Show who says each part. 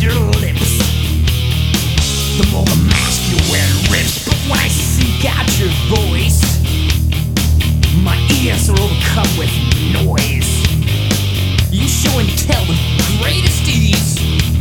Speaker 1: your lips, the more the mask you wear rips. But when I seek out your voice, my ears are overcome with noise. You show and tell with greatest ease